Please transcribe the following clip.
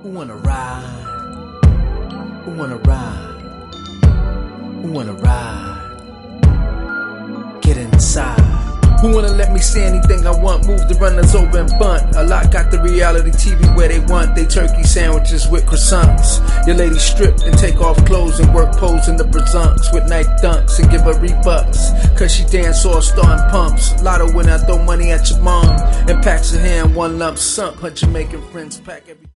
Who wanna ride? Who wanna ride? Who wanna ride? Get inside. Who wanna let me say anything I want? Move the runners over and bunt. A lot got the reality TV where they want they turkey sandwiches with croissants. Your lady stripped and take off clothes and work pose in the brazunks with night dunks and give her rebucks. Cause she dance all starting pumps. Lotto winner, throw money at your mom and packs her hand one lump sum. Her Jamaican friends pack every